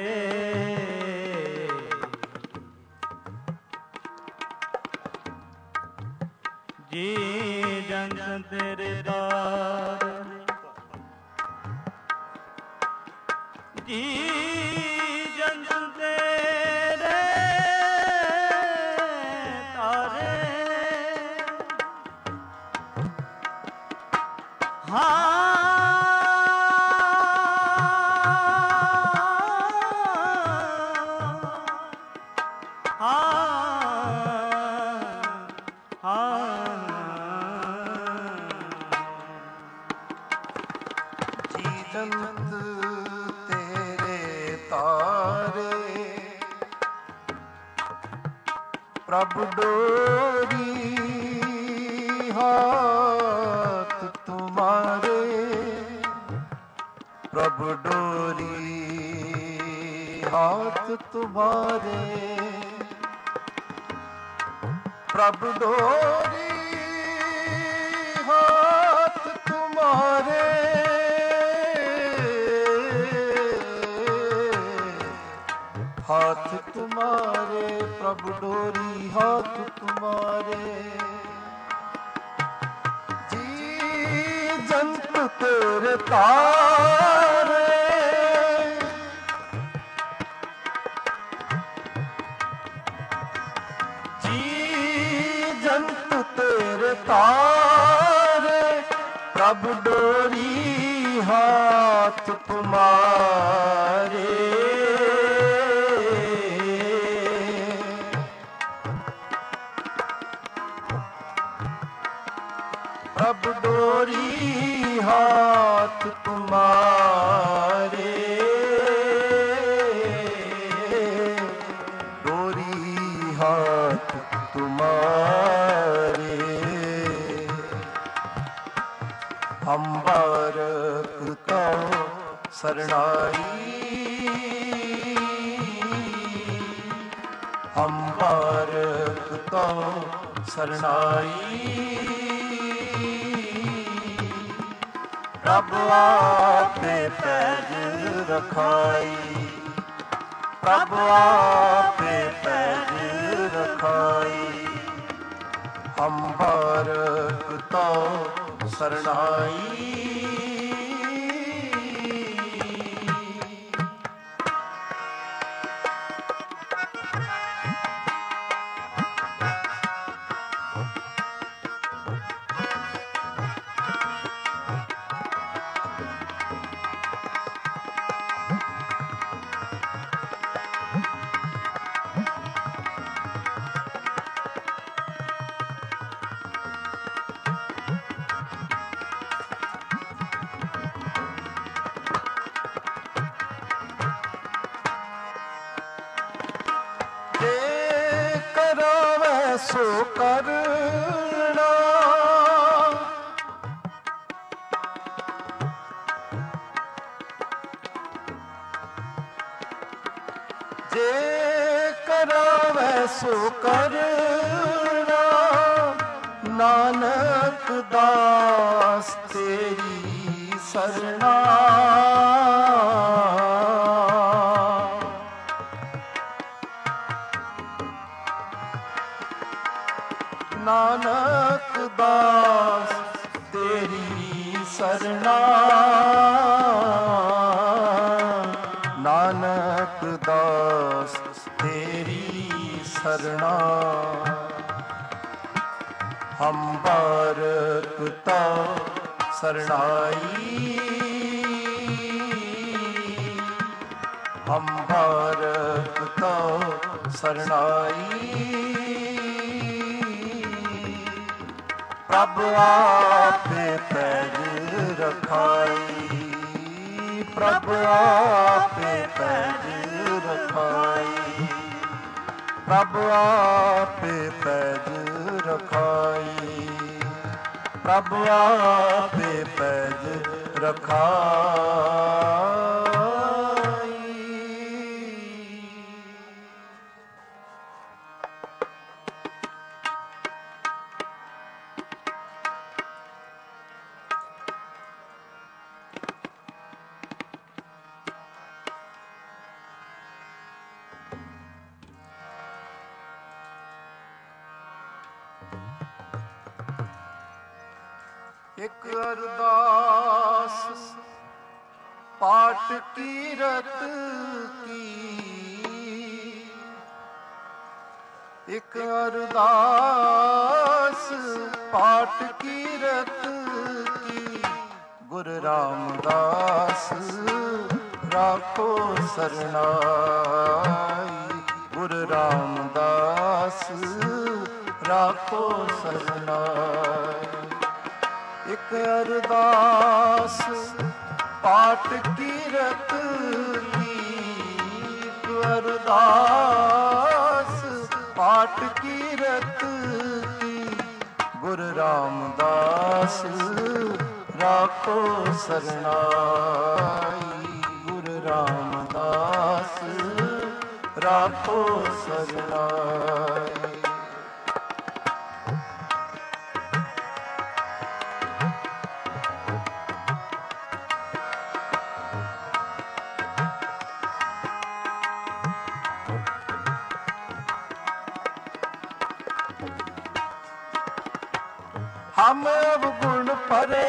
ਜੀ ਜੰਤ ਤੇਰੇ ਤਾਰੇ, ਜੀ ਜੰਤ ਤੇਰੇ ਜੰਤ ਤੇਰੇ ਤਾਰੇ, ਪ੍ਰਭ ਡੋਰੀ ਹਾਥ ਤੁਮਾਰੇ, ਪ੍ਰਭ ਡੋਰੀ ਹਾਥ ਤੁਮਾਰੇ, ਪ੍ਰਭ ਡੋਰੀ ਹਾਥ ਤੁਮਾਰੇ, हाथ तुम्हारे प्रभु डोरी हाथ तुम्हारे, जी जंत तेरे तारे, जी जंत तेरे तारे, प्रभु डोरी हाथ तुम्हारे, प्रभ डोरी हाथ तुम्हारे, डोरी हाथ तुम्हारे। हम्बरक कहो सरणाई, हम्बरक कहो सरणाई, प्रभ आपे पैज रखाई, प्रभ आपे पैज रखाई। हम्बरक तो सरणाई, सो करना, जे करावे सो करना, नानक दास तेरी सरना। नानक दास तेरी सरना, नानक दास तेरी ਸਰਣਾ ਹਮ ਬਾਰਕ ਤਾ ਸਰਣਾਈ ਹਮ ਬਾਰਕ ਤਾ ਸਰਣਾਈ ਪ੍ਰਭ ਆਪੇ ਪੈਜ ਰਖਾਈ ਪ੍ਰਭ ਆਪੇ ਪੈਜ ਰਖਾਈ ਪ੍ਰਭ ਆਪੇ ਪੈਜ ਰਖਾਈ ਪ੍ਰਭ ਆਪੇ ਪੈਜ ਰਖਾਈ। ਇਕ ਅਰਦਾਸ ਪਾਠ ਕੀਰਤ ਕੀ ਇਕ ਅਰਦਾਸ ਪਾਠ ਕੀਰਤ ਕੀ ਗੁਰ ਰਾਮਦਾਸ ਰਾਖੋ ਸਰਨਾਈ ਗੁਰ ਰਾਮਦਾਸ ਰਾਖੋ ਸਰਨਾਈ। ਇਕ ਅਰਦਾਸ ਪਾਠ ਕੀਰਤ ਕੀ ਇਕ ਅਰਦਾਸ ਪਾਠ ਕੀਰਤ ਕੀ ਗੁਰ ਰਾਮਦਾਸ ਰਾਖੋ ਸਰਨਾਈ ਗੁਰ ਰਾਮਦਾਸ ਰਾਖੋ ਸਰਨਾਈ। हम गुण परे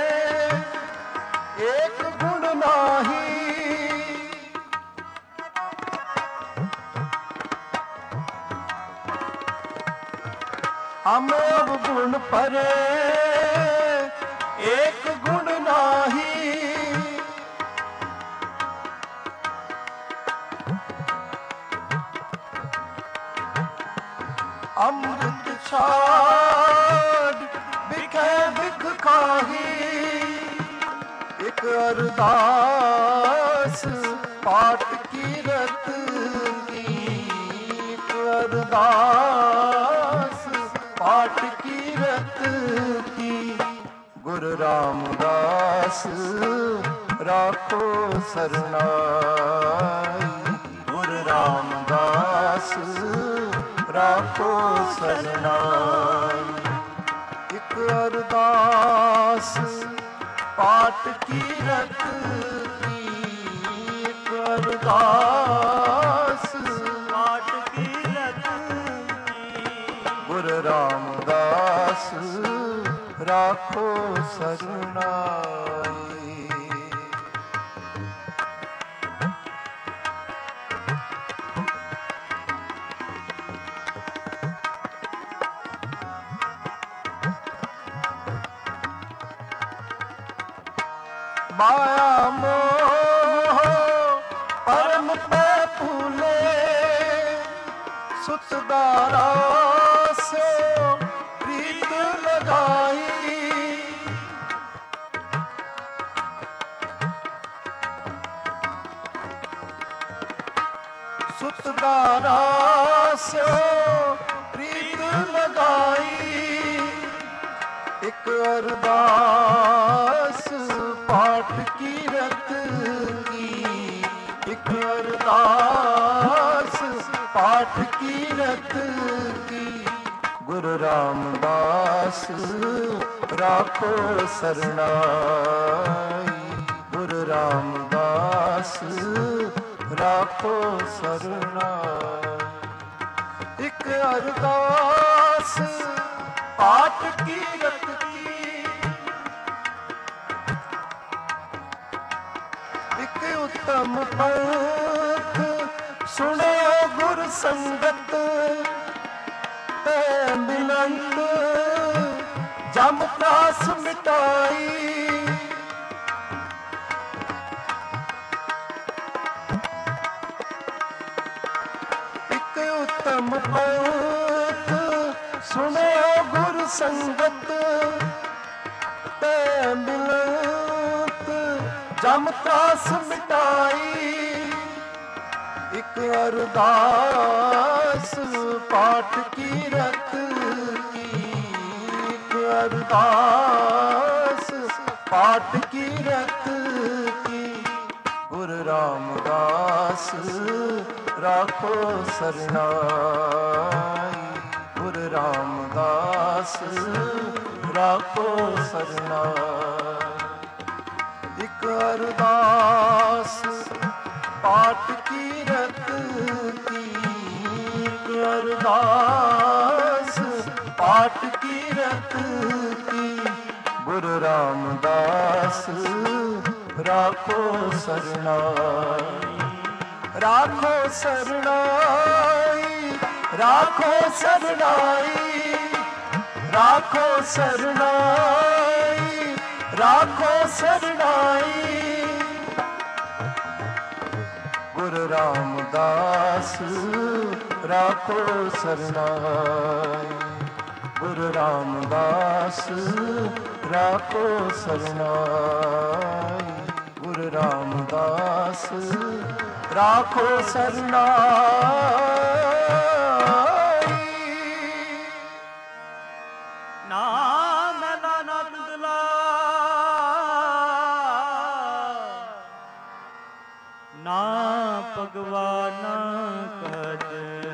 एक गुण नाही हम गुण परे एक गुण नाही अमृत छाड़ बिखे बिख खाही एक अरदास पाठ कीरत की एक अरदास पाठ कीरत की गुरु रामदास राखो सरनाई गुरु रामदास राखो सरनाई। एक अरदास पाठ कीरत की एक अरदास पाठ कीरत की गुरु रामदास राखो सरनाई। माया मोह परम पे फूले सुतदारा से प्रीत लगाई सुतदारा से प्रीत लगाई एक अरदास पाठ कीरत की एक अरदास पाठ कीरत की गुरु रामदास राखो सरनाई गुरु रामदास राखो सरनाई। एक अरदास पाठ कीरत की एक उत्तम पंथ ਸੁਣਿਓ ਗੁਰ ਸੰਗਤ ਤੇ ਮਿਲੰਤ ਜਮ ਤਰਾਸ ਮਿਟਾਈ। ਇੱਕ ਉੱਤਮ ਪੰਥ ਸੁਣਿਓ ਗੁਰ ਸੰਗਤ ਤੇ ਮਿਲੰਤ ਜਮ ਤਰਾਸ ਮਿਟਾਈ। ਇੱਕ ਅਰਦਾਸ ਪਾਠ ਕੀਰਤ ਕੀ, ਇੱਕ ਅਰਦਾਸ ਪਾਠ ਕੀਰਤ ਕੀ। ਗੁਰੂ ਰਾਮਦਾਸ ਰਾਖੋ ਸਰਨਾਈ, ਗੁਰੂ ਰਾਮਦਾਸ ਰਾਖੋ ਸਰਨਾਈ। ਇੱਕ ਅਰਦਾਸ ਪਾਠ ਕੀਰਤ ਕੀ, ਇੱਕ ਅਰਦਾਸ ਪਾਠ ਕੀਰਤ ਕੀ। ਗੁਰੂ ਰਾਮਦਾਸ ਰਾਖੋ ਸਰਨਾਈ, ਰਾਖੋ ਸਰਨਾਈ, ਰਾਖੋ ਸਰਨਾਈ, ਰਾਖੋ ਸਰਨਾਈ, ਰਾਖੋ ਸਰਨਾਈ। ਗੁਰੂ ਰਾਮਦਾਸ ਰਾਖੋ ਸਰਨਾਈ, ਗੁਰੂ ਰਾਮਦਾਸ ਰਾਖੋ ਸਰਨਾਈ, ਗੁਰੂ ਰਾਮਦਾਸ ਰਾਖੋ ਸਰਨਾਈ। ਨਾਮ ਲਾਨਾ ਤੁਦਲਾ ਨਾ ਭਗਵਾਨਾ ਕਜ,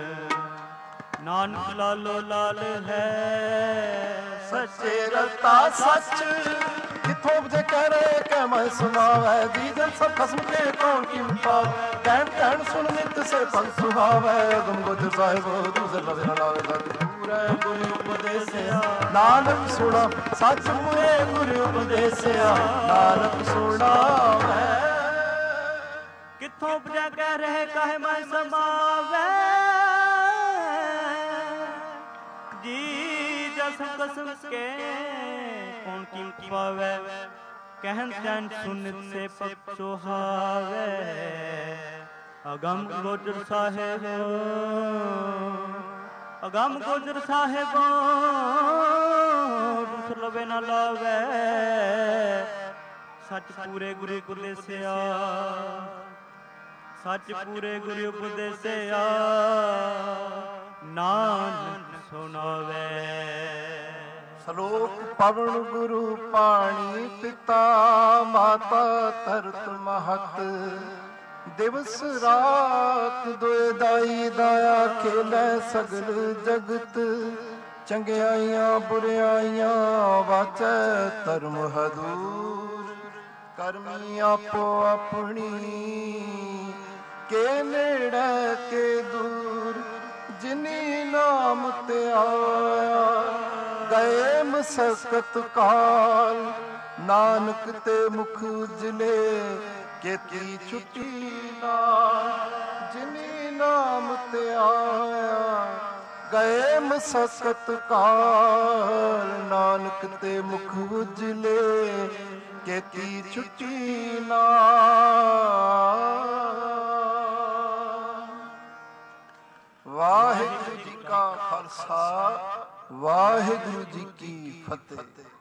ਨਾਨਕ ਲਾਲੋ ਲਾਲ ਹੈ ਸੱਚੇ ਰਤਾ ਸੱਚ। ਜਿੱਥੋਂ ਜੇ ਕਹਿ ਰਹੇ ਕਹਿ ਮੈਂ ਸੁਣਾਵੈ, ਦੀਜਨ ਸਭ ਖਸਮ ਕੇ ਕੌਣ ਕੀ ਪਾਵ। ਕਹਿਣ ਕਹਿਣ ਸੁਣ ਨਿਤ ਸੇ ਭਗਤ ਸੁਹਾਵੈ, ਅਗਮ ਗੋਚਰ ਸਾਹਿਬ ਦੂਸਰ ਲਵੇ ਨਾ ਲਾਵੇ। ਸਤਿ ਪੂਰੇ ਗੁਰੂ ਉਪਦੇਸਿਆ ਨਾਨਕ ਸੁਣਾ, ਸੱਚ ਪੂਰੇ ਗੁਰੂ ਉਪਦੇਸਿਆ ਨਾਨਕ ਸੁਣਾਵੈ। ਕਿੱਥੋਂ ਉਪਜਿਆ ਕਹਿ ਰਹੇ ਕਾਹੇ ਮੈਂ ਸਮਾਵੈ। ਜੀ ਜਸ ਕਸਮ ਕੇ ਕੌਣ ਕੀਮਤ ਪਾਵੈ। ਕਹਿਨ ਚੈਨ ਸੁਨਿਤ ਸੇ ਪਗ ਸੁਹਾਵੈ। ਅਗਮ ਗੋਚਰ ਸਾਹਿਬ, ਅਗਮ ਗੋਚਰ ਸਾਹਿਬ ਦੂਸਰ ਲਵੇ ਨਾ ਲਾਵੈ। ਸੱਚ ਪੂਰੇ ਗੁਰੂ ਉਪਦੇਸਿਆ, ਸੱਚ ਪੂਰੇ ਗੁਰੂ ਉਪਦੇਸਿਆ ਨਾਨਕ ਸੁਣਾਵੇ। ਸ਼ਲੋਕ ਪਵਨ ਗੁਰੂ ਪਾਣੀ ਪਿਤਾ ਮਾਤਾ ਧਰਤ ਮਹਤ। ਦਿਵਸ ਰਾਤ ਦੁਇ ਦਾਈ ਦਾਇਆ ਖੇਲੈ ਸਗਲ ਜਗਤ। ਚੰਗਿਆਈਆਂ ਬੁਰਿਆਈਆਂ ਵਾਚੈ ਧਰਮ ਹਦੂਰ। ਕਰਮੀ ਆਪੋ ਆਪਣੀ ਕੇ ਨੇੜੇ ਕੇ ਦੂਰ। ਜਿਨੀ ਨਾਮ ਤੇ ਆਇਆ ਗਏ ਮਸਕਤ ਕਾਲ। ਨਾਨਕ ਤੇ ਮੁਖ ਉਜਲੇ ਕੀਤੀ ਛੁੱਟੀ ਨਾਲ। ਜਿਨੀ ਨਾਮ ਤੇ ਆਇਆ ਗਏ ਮਸਕਤ ਕਾਲ। ਨਾਨਕ ਤੇ ਮੁਖ ਉਜਲੇ ਕੀਤੀ ਛੁੱਟੀ ਨਾਲ। ਵਾਹਿਗੁਰੂ ਜੀ ਕਾ ਖਾਲਸਾ, ਵਾਹਿਗੁਰੂ ਜੀ ਕੀ ਫਤਿਹ।